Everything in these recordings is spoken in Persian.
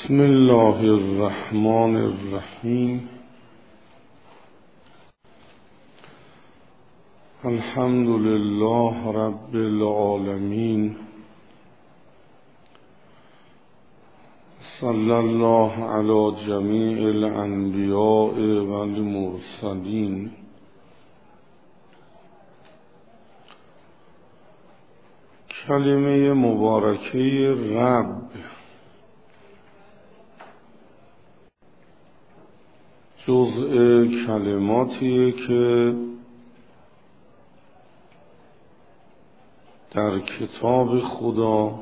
بسم الله الرحمن الرحیم. الحمد لله رب العالمین. صلی الله علی جمیع الانبیاء و المرسلین. کلمه مبارکه رب جزء کلماتیه که در کتاب خدا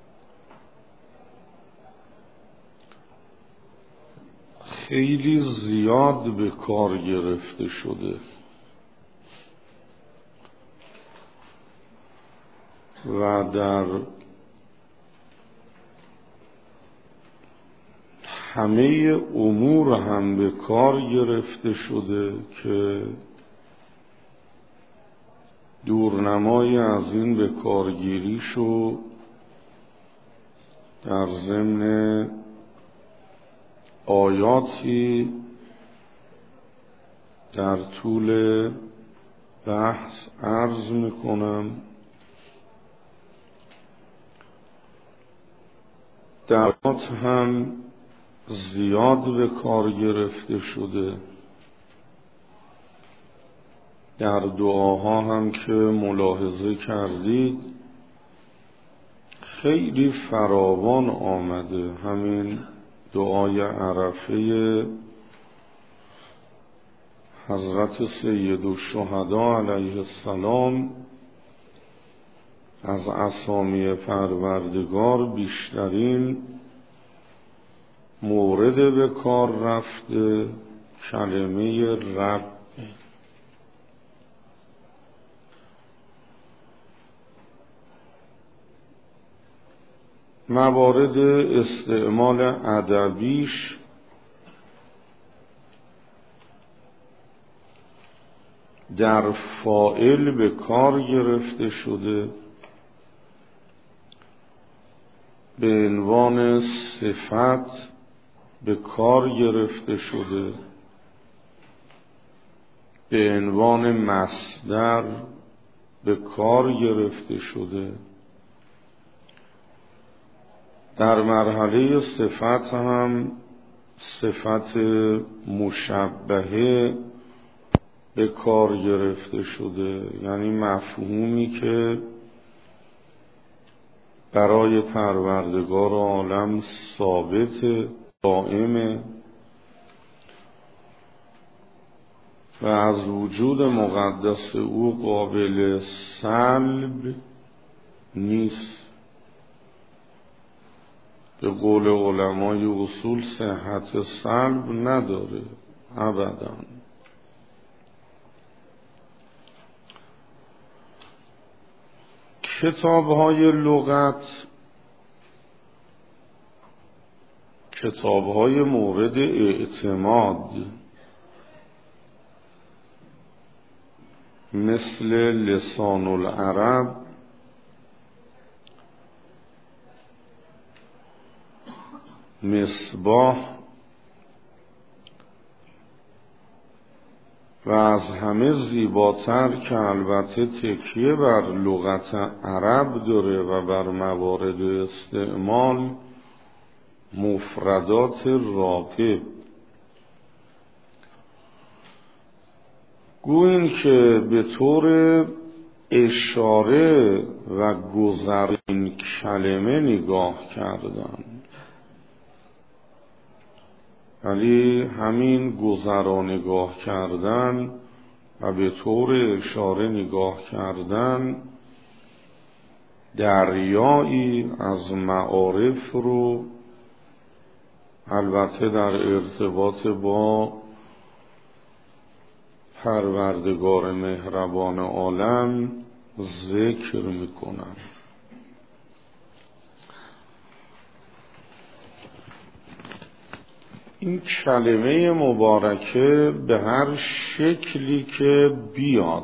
خیلی زیاد به کار گرفته شده و در همه امور هم به کار گرفته شده که دورنمای از این به کارگیریشو در ضمن آیاتی در طول بحث عرض میکنم. در آیات هم زیاد به کار گرفته شده، در دعاها هم که ملاحظه کردید خیلی فراوان آمده. همین دعای عرفه حضرت سیدالشهدا علیه السلام از اسامی پروردگار بیشترین مورد به کار رفته کلمه رب. موارد استعمال ادبیش در فاعل به کار گرفته شده، به عنوان صفت به کار گرفته شده، به عنوان مصدر به کار گرفته شده. در مرحله صفت هم صفت مشبهه به کار گرفته شده، یعنی مفهومی که برای پروردگار عالم ثابت دائمه و از وجود مقدس او قابل سلب نیست. به قول علمای اصول صحت سلب نداره ابداً. کتاب‌های لغت کتاب‌های مورد اعتماد مثل لسان العرب، مصباح و از همه زیباتر که البته تکیه بر لغت عرب داره و بر موارد استعمال، مفردات راغب. گویین که به طور اشاره و گذر این کلمه نگاه کردن، ولی همین گذرا نگاه کردن و به طور اشاره نگاه کردن دریایی از معارف رو البته در ارتباط با پروردگار مهربان عالم ذکر میکنن. این کلمه مبارکه به هر شکلی که بیاد،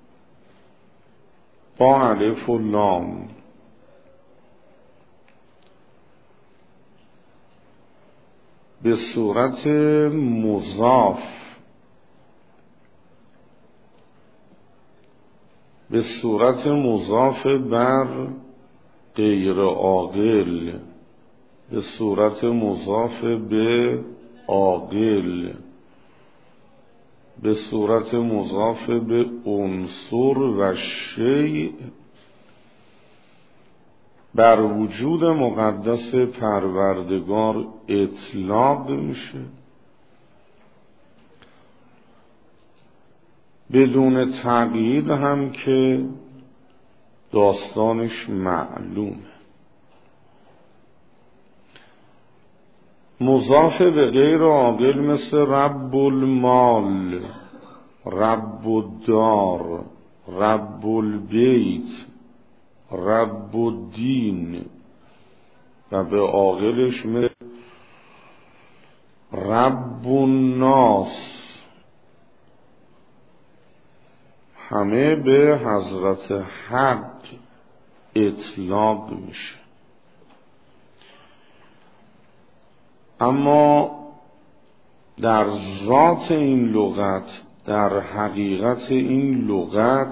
با الف و لام، به صورت مضاف بر غیر عاقل، به صورت مضاف به عاقل، به صورت مضاف به عنصر و شیء بر وجود مقدس پروردگار اطلاق میشه، بدون تقیید هم که داستانش معلومه. مضاف به غیر عاقل مثل رب المال، رب الدار، رب البیت، رب الدین، و به عاقلش مثل رب الناس، همه به حضرت حق اطلاق میشه. اما در ذات این لغت، در حقیقت این لغت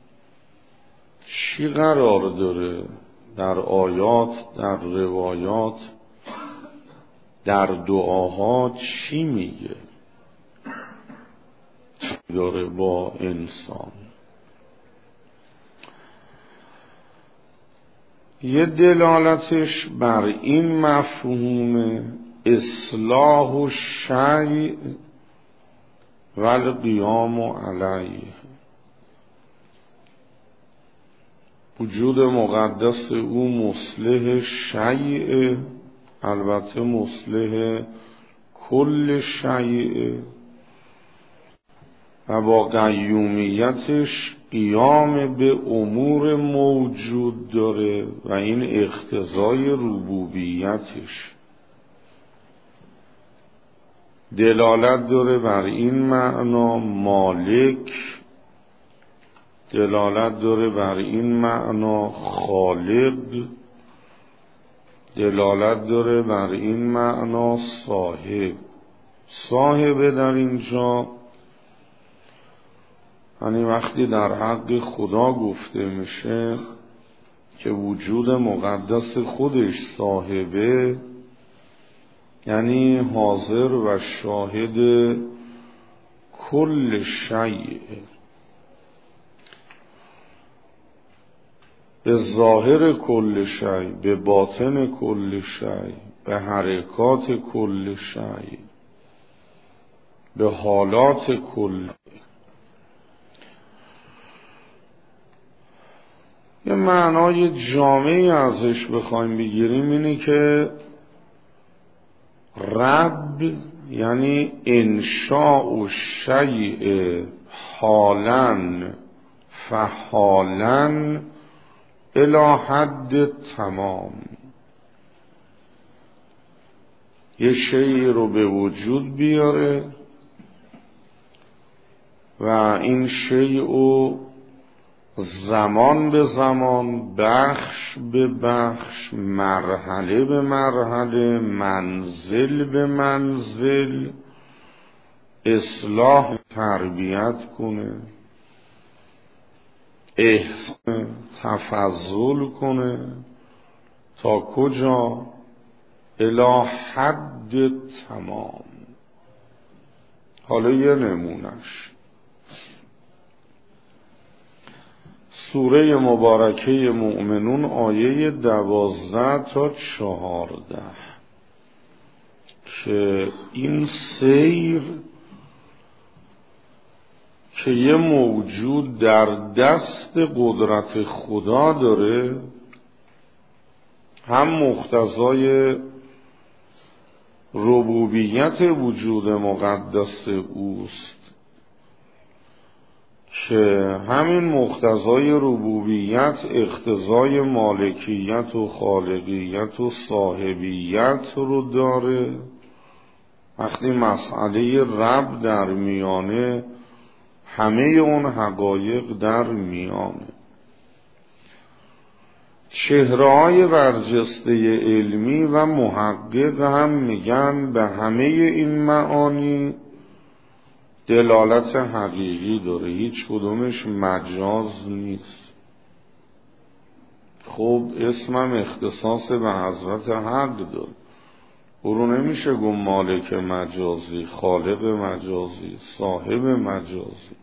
چی قرار داره؟ در آیات، در روایات، در دعاها چی میگه؟ چی داره با انسان؟ یه دلالتش بر این مفهوم اصلاح الشیء و القیام علیه، وجود مقدس او مصلح شیء، البته مصلح کل شیء، و با قیومیتش قیام به امور موجود داره و این اقتضای ربوبیتش. دلالت داره بر این معنا مالک، دلالت داره بر این معنا خالق، دلالت داره بر این معنا صاحب. صاحب در اینجا یعنی وقتی در حق خدا گفته میشه که وجود مقدس خودش صاحبه، یعنی حاضر و شاهد کل شیء، به ظاهر کل شیء، به باطن کل شیء، به حرکات کل شیء، به حالات کل. یه معنای جامعی ازش بخوایم بگیریم اینه که رب یعنی انشاء شیء حالاً فحالاً الی حد تمام، یه شیء رو به وجود بیاره و این شیء رو زمان به زمان، بخش به بخش، مرحله به مرحله، منزل به منزل اصلاح تربیت کنه، احسان تفضل کنه تا کجا؟ الی حد تمام. حالا یه نمونش سوره مبارکه مؤمنون آیه 12 تا 14 که این سیر که یه موجود در دست قدرت خدا داره، هم مقتضای ربوبیت وجود مقدس اوست که همین مقتضای ربوبیت اقتضای مالکیت و خالقیت و صاحبیت رو داره. وقتی مسئله رب در میانه، همه اون حقایق در میانه. چهره‌های برجسته علمی و محقق هم میگن به همه این معانی دلالت حقیقی داره، هیچ کدومش مجاز نیست. خب اسمم اختصاص به حضرت حق داره، برو نمیشه گم مالک مجازی، خالق مجازی، صاحب مجازی.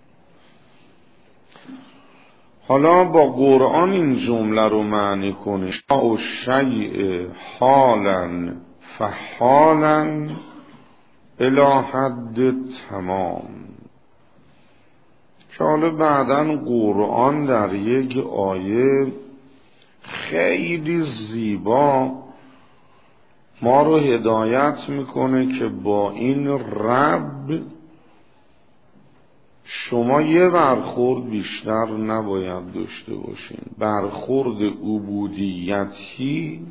حالا با قرآن این جمله رو معنی کنی، شاء الشیء حالا فحالا الی حد تمام، که حالا بعداً قرآن در یک آیه خیلی زیبا ما رو هدایت میکنه که با این رب شما یه برخورد بیشتر نباید داشته باشین، برخورد عبودیتی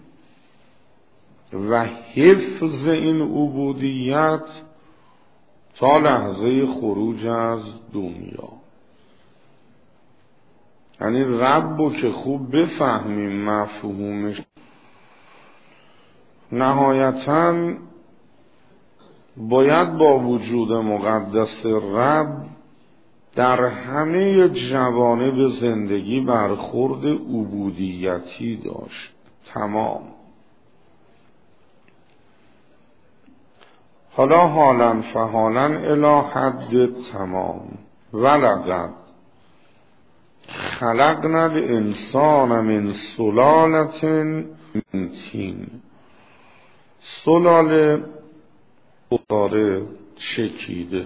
و حفظ این عبودیت تا لحظه خروج از دنیا. یعنی ربو که خوب بفهمیم مفهومش، نهایتاً باید با وجود مقدس رب در همه جوانب زندگی برخورد عبودیتی داشت. تمام. حالا فحالا الی حد تمام ولقد خلقنا الانسان من سلالة من طین. سلاله اتاره چکیده،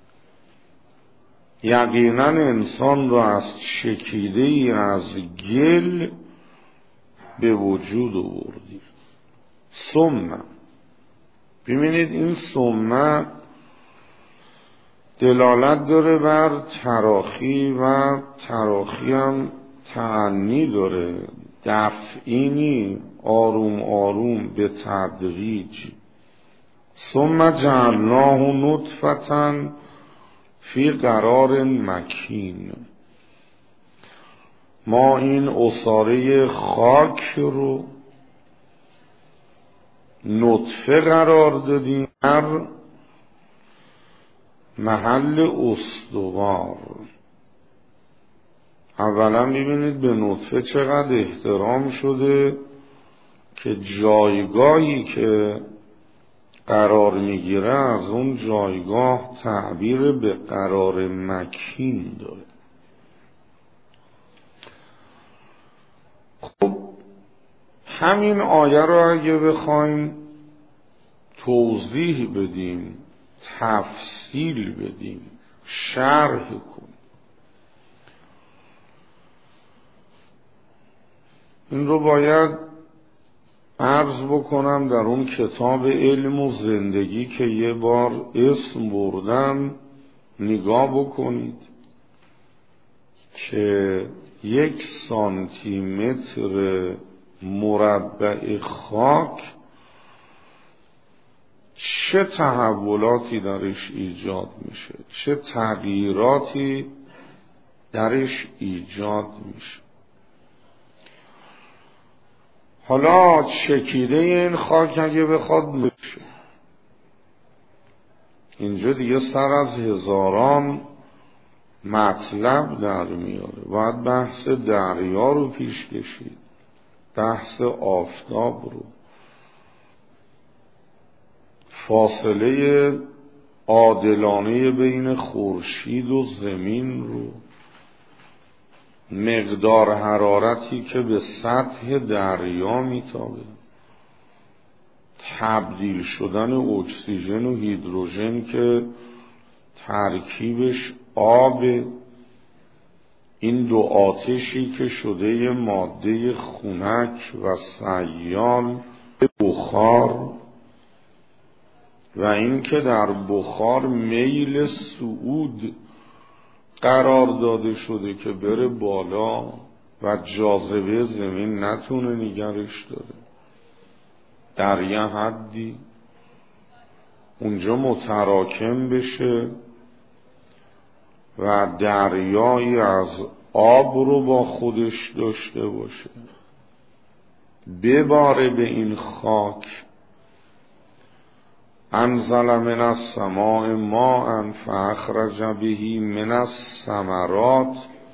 یقینا انسان را از چکیده ای از گل به وجود آوردیم. ثم، ببینید این ثم دلالت داره بر تراخی و تراخی هم تعنی داره، دفعینی، آروم آروم به تدریج. ثم جعلناه نطفة فی قرار مکین. ما این عصاره خاک رو نطفه قرار دادیم در محل استوار. اولا ببینید به نطفه چقدر احترام شده که جایگاهی که قرار میگیره از اون جایگاه تعبیر به قرار مکین داره. خب همین آیه رو اگه بخوایم توضیح بدیم، تفصیل بدیم، شرح کنیم، این رو باید عرض بکنم در اون کتاب علم و زندگی که یه بار اسم بردم نگاه بکنید که 1 سانتیمتر مربع خاک چه تحولاتی درش ایجاد میشه، چه تغییراتی درش ایجاد میشه. حالا چکیده این خاک اگه بخواد بشه، اینجا دیگه سر از هزاران مطلب در میاره. باید بحث دریا رو پیش کشید، بحث آفتاب رو، فاصله عادلانه بین خورشید و زمین رو، مقدار حرارتی که به سطح دریا میتابه، تبدیل شدن اکسیژن و هیدروژن که ترکیبش آب، این دو آتشی که شده یه ماده خنک و سیال بخار، و این که در بخار میل صعود قرار داده شده که بره بالا و جاذبه زمین نتونه نگرش داره، در یه حدی اونجا متراکم بشه و دریایی از آب رو با خودش داشته باشه. بباره به این خاک. انزل من السماء ماء فاخرج به من الثمرات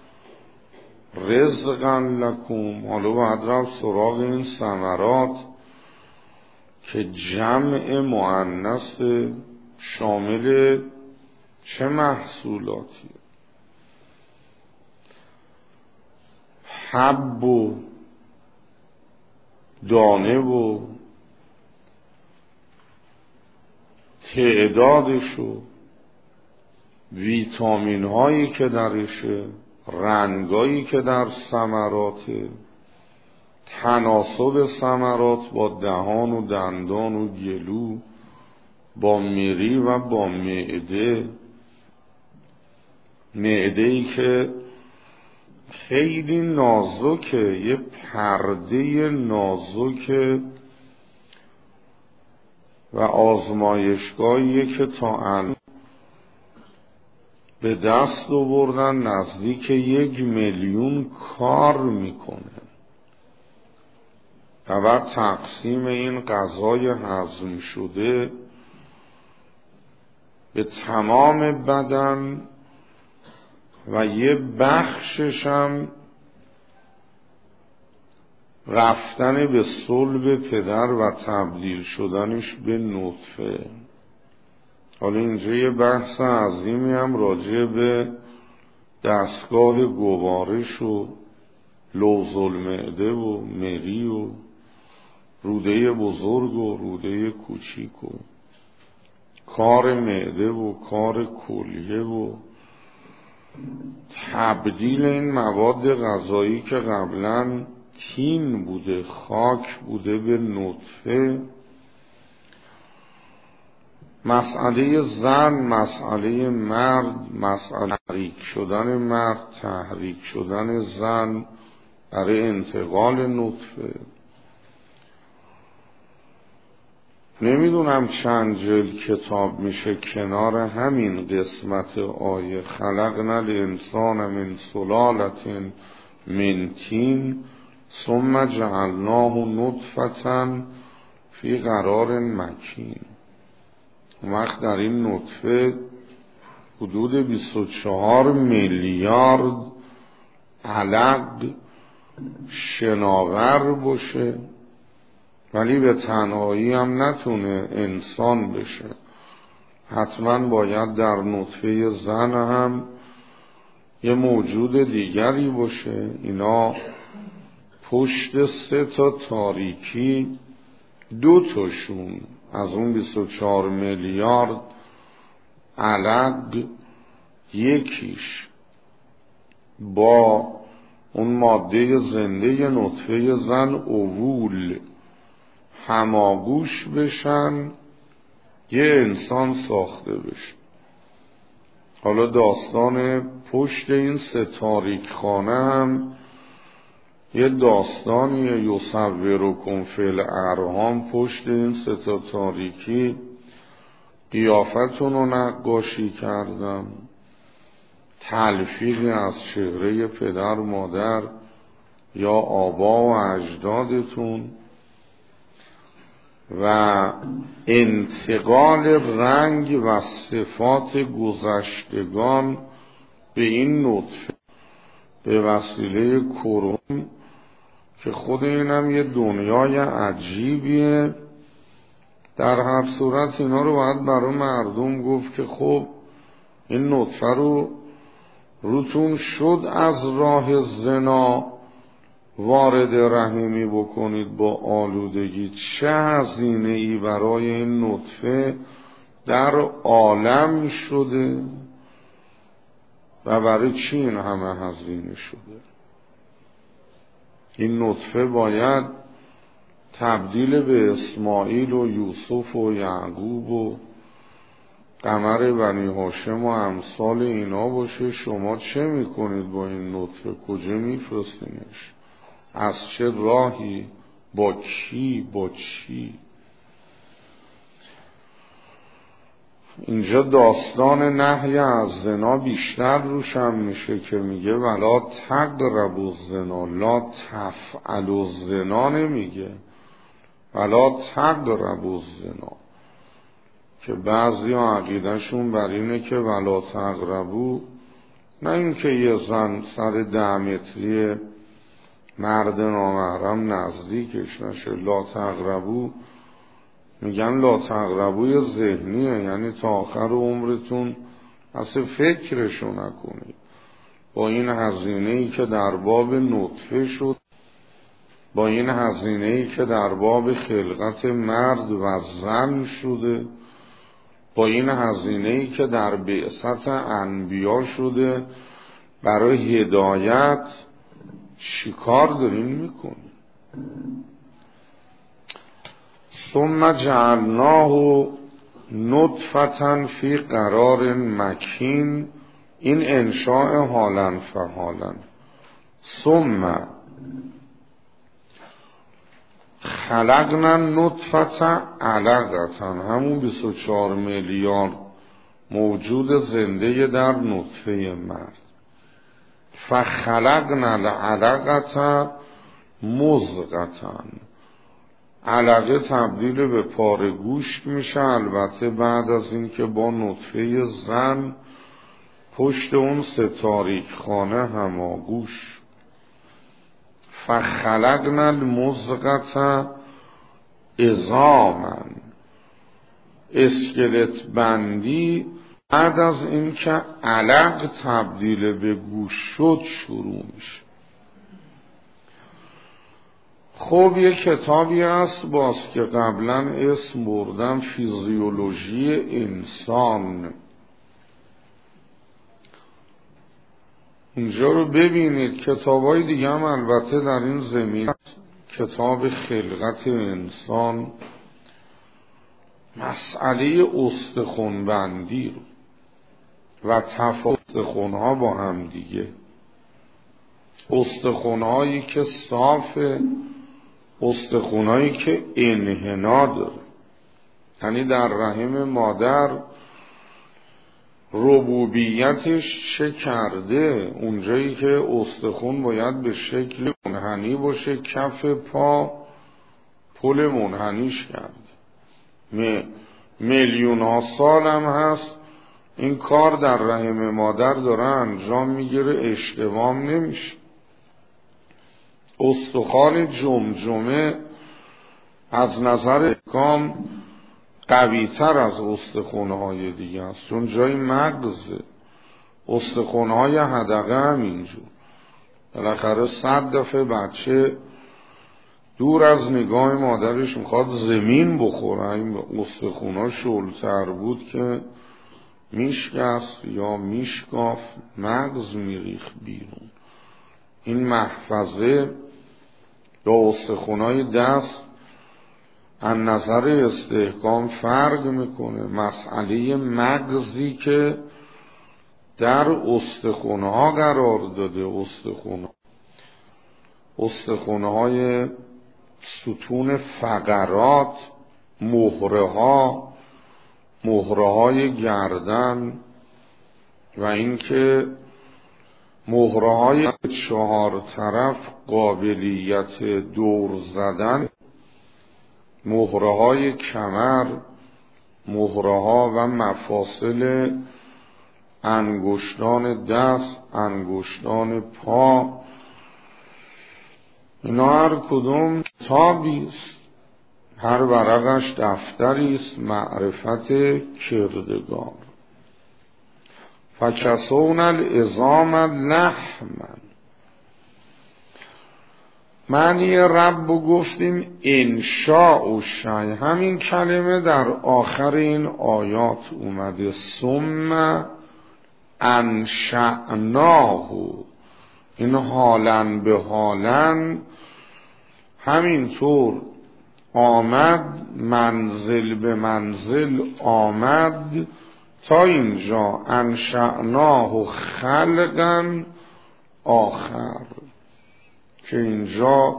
رزقا لکم. حالا باید رفت سراغ این ثمرات که جمع مؤنث شامل چه محصولاتی؟ حب و دانه و تعدادش و ویتامین هایی که درشه، رنگایی که در ثمراته، تناسب ثمرات با دهان و دندان و گلو، با مری و با معده. معده‌ای که خیلی نازکه، یه پرده نازکه و آزمایشگاهیه که تا الان به دست آوردن نزدیک 1,000,000 کار میکنه و بعد تقسیم این غذای هضم شده به تمام بدن و یه بخشش هم رفتن به صلب پدر و تبدیل شدنش به نطفه. حالا اینجا یه بحث عظیمی هم راجع به دستگاه گوارش و لوز المعده و مری و روده بزرگ و روده کوچیک و کار معده و کار کلیه و تبدیل این مواد غذایی که قبلا تین بوده، خاک بوده، به نطفه. مسئله زن، مسئله مرد، مسئله تحریک شدن مرد، تحریک شدن زن برای انتقال نطفه. نمیدونم چند جلد کتاب میشه کنار همین قسمت آیه خلقنا الانسان من سلالة من طین ثم جعلناه نطفة فی قرار مکین. وقت در این نطفه حدود 24 میلیارد علق شناور باشه، ولی به تنهایی هم نتونه انسان بشه. حتما باید در نطفه زن هم یه موجود دیگری باشه. اینا پشت 3 تا تاریکی 2 تاشون از اون 24 میلیارد علق یکیش با اون ماده زنده نطفه زن اوول هماگوش بشن یه انسان ساخته بشه. حالا داستان پشت این 3 تاریک خانه هم یه داستانیه. یصورکم فی الارحام. پشت این 3 تا تاریکی قیافتون رو نقاشی کردم، تلفیقی از چهره پدر مادر یا آبا و اجدادتون و انتقال رنگ و صفات گذشتگان به این نطفه به وسیله کروم که خود اینم یه دنیای عجیبیه. در هر صورت اینا رو باید برای مردم گفت که خب این نطفه رو روتون شد از راه زنا وارد رحمی بکنید با آلودگی، چه هزینه ای برای این نطفه در عالم شده و برای چی این همه هزینه شده. این نطفه باید تبدیل به اسماعیل و یوسف و یعقوب و قمر بنی هاشم و امثال اینا باشه. شما چه میکنید با این نطفه؟ کجا میفرستینش؟ از چه راهی؟ با کی؟ با چی؟ اینجا داستان نهی از زنا بیشتر روشن میشه که میگه ولا تقربوا الزنا، لا تفعلوا الزنا نمیگه، ولا تقربوا الزنا، که بعضی ها عقیدهشون بر اینه که ولا تقربوا نه اینکه یه زن سر 10 متری مرد نامحرم نزدیکش نشه، لا تقربوا میگن لا تقربوی ذهنیه، یعنی تا آخر عمرتون اصلا فکرشو نکنید. با این هزینه‌ای که در باب نطفه شد، با این هزینه‌ای که در باب خلقت مرد و زن شده، با این هزینه‌ای که در بعثت انبیا شده برای هدایت، چیکار دارین میکنید؟ ثم جعلناه نطفة فی قرار مکین، این انشاء حالا فحالا. ثم خلقنا نطفة علقة، همون 24 میلیارد موجود زنده در نطفه مرد. فخلقنا العلقة مضغة، علقه تبدیل به پاره گوشت میشه، البته بعد از اینکه با نطفه زن پشت اون ستاریک خانه هماگوش. فخلقنا المضغة عظاما، اسکلت بندی بعد از اینکه علق تبدیل به گوش شد شروع میشه. خب یه کتابی هست باز که قبلا اسم بردم، فیزیولوژی انسان. اینجا رو ببینید، کتابای دیگه هم البته در این زمین، کتاب خلقت انسان، مسئله استخوان‌بندی رو و تفاوت استخوان‌ها با هم دیگه، استخوان‌هایی که صافه، استخوان‌هایی که انحنا داره، یعنی در رحم مادر ربوبیتش چه کرده، اونجایی که استخوان باید به شکل منحنی باشه، کف پا پل منحنیش کرده. میلیون ها سال هم هست این کار در رحم مادر داره انجام میگیره، اشتباه نمیشه. استخوان جمجمه از نظر احکام قوی تر از استخوان‌های دیگه است، چون جای مغزه. استخوان‌های حدقه هم اینجور، بالاخره 100 دفعه بچه دور از نگاه مادرش میخواد زمین بخوره، این استخوان‌ها شلتر بود که میشکست یا میشکاف، مغز میریخ بیرون. این محفظه با استخوان‌های دست از نظر استحکام فرق میکنه. مسئله مغزی که در استخوان‌ها قرار داده، استخوان‌های ستون فقرات، مهره‌های گردن و اینکه مهره‌های 4 طرف قابلیت دور زدن، مهره‌های کمر، مهره‌ها و مفاصل انگشتان دست، انگشتان پا، اینا هر کدوم کتابی است، هر ورقش دفتری است، معرفت کردگار. فکسون العظام لحما، معنی رب گفتیم انشاء و شی، همین کلمه در آخر این آیات اومده. ثم انشأناه، این حالاً به حالاً همینطور آمد، منزل به منزل آمد تا اینجا انشأناه خلقاً آخر، که اینجا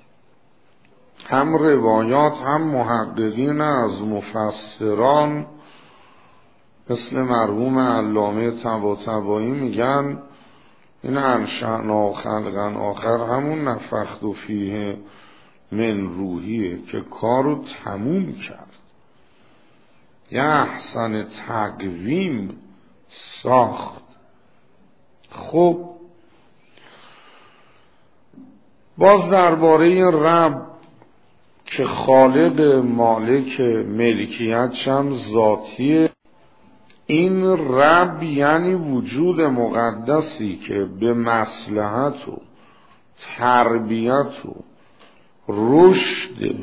هم روایات هم محققین از مفسران مثل مرحوم علامه طباطبایی میگن این انشأنا خلقا آخر همون نفخت فیه من روحیه که کارو تموم کرد، یه احسن تقویم ساخت. خب باز درباره رب که خالق مالک ملکیتش هم ذاتیه، این رب یعنی وجود مقدسی که به مصلحت و تربیت و رشد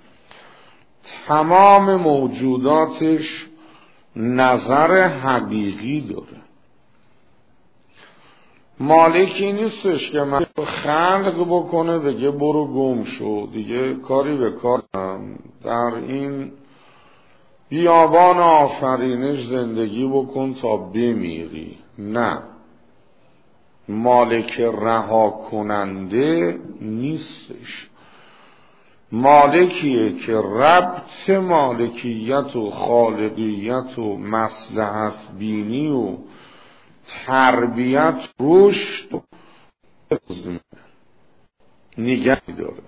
تمام موجوداتش نظر حقیقی داره. مالکی نیستش که من خلق بکنه بگه برو گم شو دیگه کاری به کارم، در این بیابان آفرینش زندگی بکن تا بمیری. نه، مالک رها کننده نیستش، مالکیه که ربط مالکیت و خالقیت و مصلحت بینی و تربیت رشد نگه داره.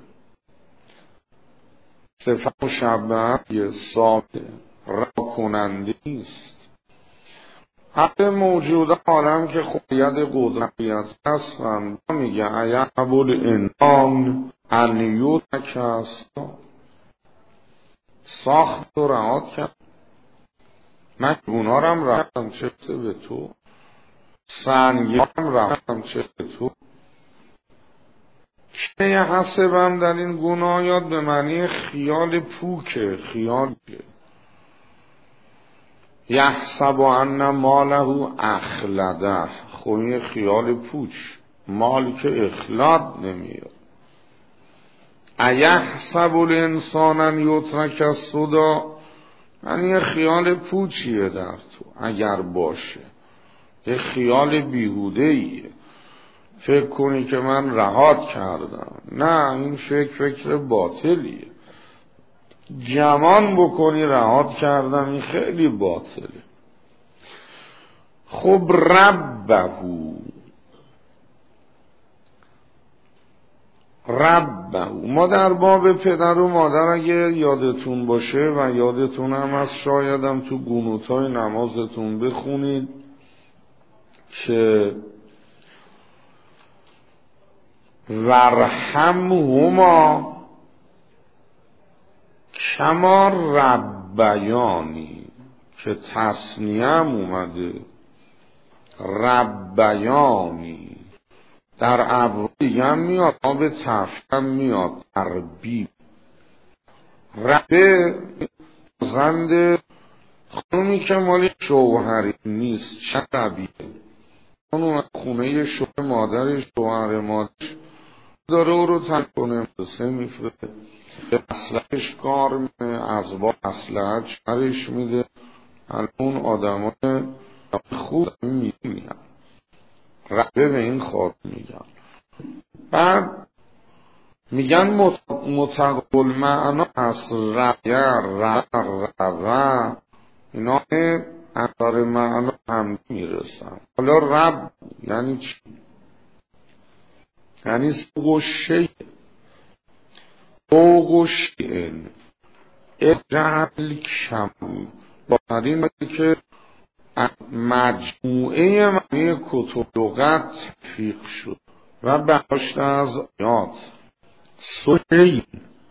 صفت مشبهه یه ثابت رها کننده نیست. همه موجودات عالم که خودیت قدرتیت هستن میگه ایحب الانسان ان یترک اسدا، ساخت و رهات کرد. من اونا رو هم رفتم چه به تو، سنگی هم رفتم چه به تو. که یه حسبم در این گناه یاد به معنی خیال پوکه، خیال که یحسب ان ماله اخلده. خب یه خیال پوچ، مال که اخلاد نمیاد. ایحسب الانسان ان یترک سدی، یعنی یه خیال پوچیه در تو اگر باشه، یه خیال بیهوده‌ایه، فکر کنی که من رهات کردم. نه، این فکر باطلیه. گمان بکنی رهات کردم، این خیلی باطله. خب ربهو ما در باب پدر و مادر اگه یادتون باشه و یادتون هم از شایدم تو قنوت‌های نمازتون بخونید که ورحمهما کما ربیانی، که تصنیه هم اومده ربیانی، در ابرو دیگه هم میاد، آب تفکم میاد تربیب. ربه زنده خانومی که مالی شوهری نیست، چه ربیه؟ اون خونه شوهر مادرش، شوهر مادرش داره او رو ترک کنه، مدرسه میفرده، به اصلحش کار میده، از با اصلحت شرش میده. اون آدم های خوب میگن ربه به این خواب میگن. بعد میگن متقبل معنا از ربه اینا اثار معنا هم میرسن. حالا رب یعنی چی؟ یعنی سوق شیء، فوق شیء، اجعل کم. با این که مجموعه معنی کتب لغت تفیق شد و برداشت از آیات. سوشی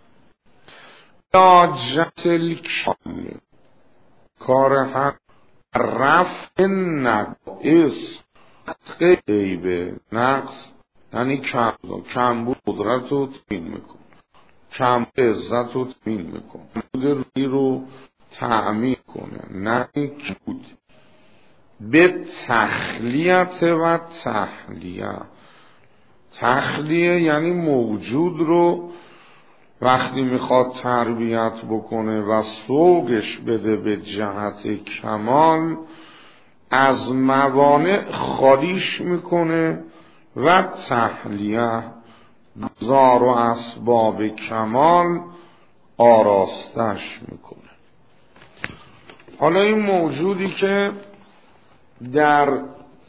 لاجت الکم، کار حق رفع نقص، عیب نقص یعنی کم بود قدرت رو تمین میکن، کم عزت رو تمین میکن، بود روی رو تعمین کنه، نه بود به تخلیت و تحلیه. تخلیه یعنی موجود رو وقتی میخواد تربیت بکنه و سوقش بده به جهت کمال، از موانع خالیش میکنه و تحلیه زار و اسباب کمال آراستش میکنه. حالا این موجودی که در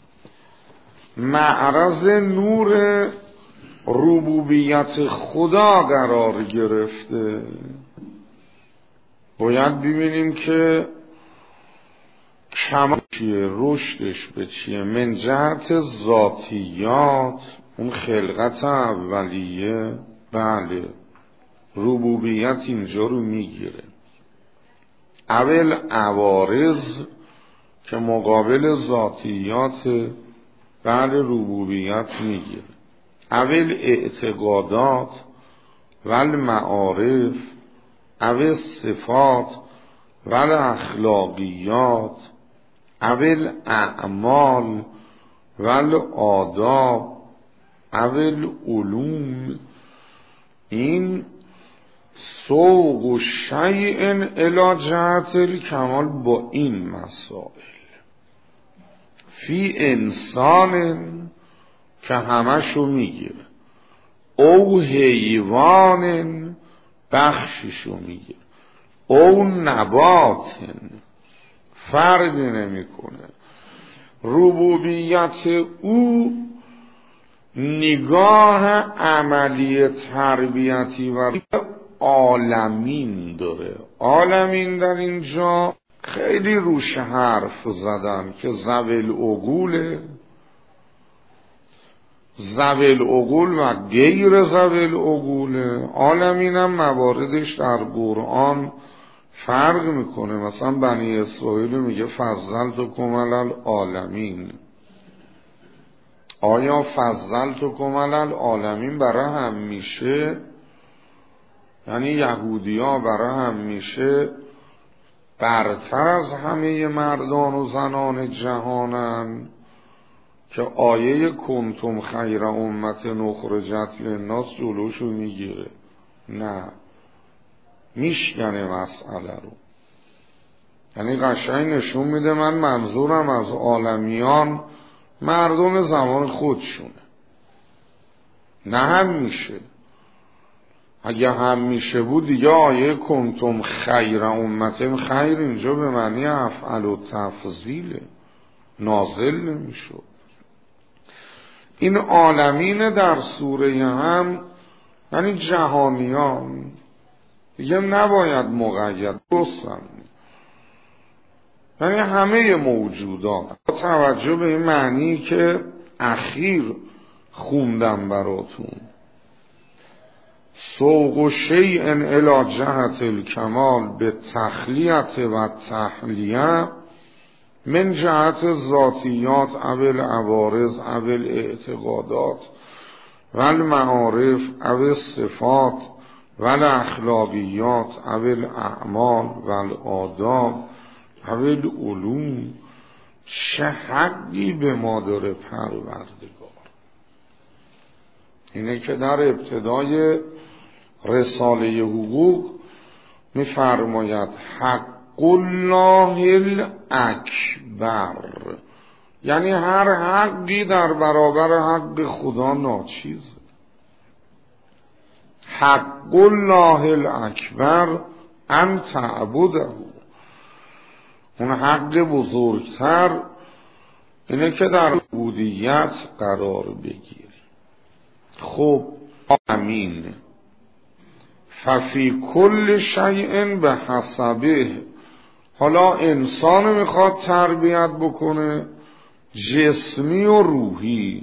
معرض نور ربوبیت خدا قرار گرفته، باید ببینیم که کمال چیه، رشدش به چیه. من جهت ذاتیات، اون خلقت اولیه، بله ربوبیت اینجا رو میگیره. اول عوارض که مقابل ذاتیات، بله ربوبیت میگیره. اول اعتقادات ول معارف، اول صفات ول اخلاقیات، اول اعمال ول آداب، اول علوم. این سوق و شیء الی جهت الکمال با این مسائل فی انسان که همشو میگیره، او حیوان بخششو میگیره، او نبات فرقی نمیکنه. ربوبیت او نگاه عملی تربیتی و عالمین داره. عالمین در اینجا خیلی روش حرف زدن که ذوی العقوله، ذوی العقول و غیر ذوی العقول. عالمین هم مواردش در قرآن فرق میکنه. مثلا بنی اسرائیل میگه فضلتکم علی العالمین. آیا فضلتکم علی العالمین برای همیشه، یعنی یهودی ها برای همیشه برتر از همه مردان و زنان جهانن که آیه کنتم خیر امت اخرجت للناس جلوشو میگیره؟ نه، میشکنه مسئله رو. یعنی قشنگ نشون میده من منظورم از عالمیان مردم زمان خودشونه. نه هم میشه. اگه هم میشه بود دیگه آیه کنتم خیر امت، خیر اینجا به معنی افعل و تفضیله، نازل نمیشد. این عالمین در سوره هم یعنی جهانیان دیگه نباید مقید بستن، یعنی همه موجودات. با توجه به این معنی که اخیر خوندم براتون، سوق و شیء الی جهت الکمال به تخلیت و تحلیه من جهت ذاتیات اول عوارض اول اعتقادات ول معارف اول صفات ول اخلاقیات اول اعمال ول آداب اول علوم. چه حقی به ما داره پروردگار؟ اینه که در ابتدای رساله حقوق میفرماید حق الله الاکبر، یعنی هر حقی در برابر حق خدا ناچیزه. حق الله الاکبر ان تعبده، اون حق بزرگتر اینه که در عبودیت قرار بگیری. خب امین ففی کل شیء به حسبه. حالا انسان میخواد تربیت بکنه، جسمی و روحی.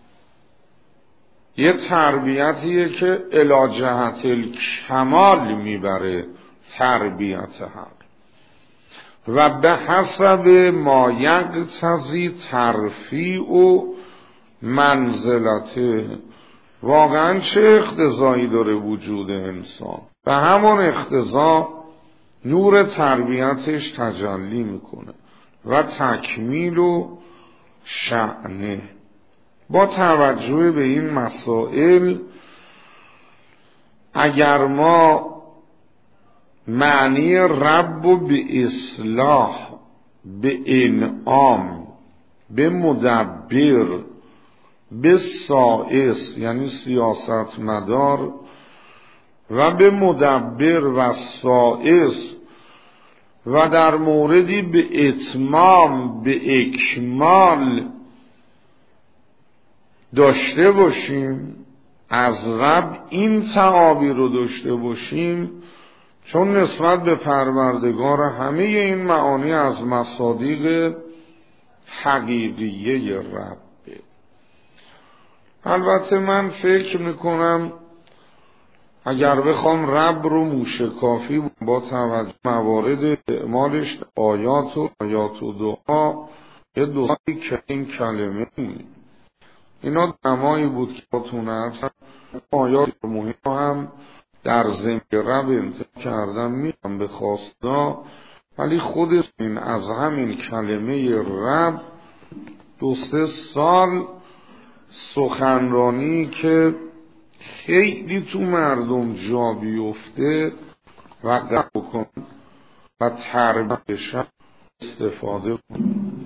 یه تربیتیه که الی جهت الکمال میبره تربیت حق و به حسب ما یقتضی ترفیع و منزلته. واقعا چه اقتضایی داره وجود انسان؟ به همون اقتضا نور تربیتش تجلی میکنه و تکمیل و شأنه. با توجه به این مسائل اگر ما معنی رب و به اصلاح، به انعام، به مدبر، به سائس یعنی سیاست مدار و به مدبر و سائس و در موردی به اتمام، به اکمال داشته باشیم، از رب این تعابیر رو داشته باشیم، چون نسبت به پروردگار همه این معانی از مصادیق حقیقیه ربه. البته من فکر میکنم اگر بخوام رب رو موشکافی با توجه موارد اعمالش آیات و دعا، یه دوستایی که این کلمه اینا دمایی بود که باتونه افسن آیات مهم هم در زمین رب انتخاب کردم میرم به خواستا، ولی خود این از همین کلمه رب 2-3 سال سخنرانی که خیلی تو مردم جا بیفته و قبول کن و تربیتش استفاده کن.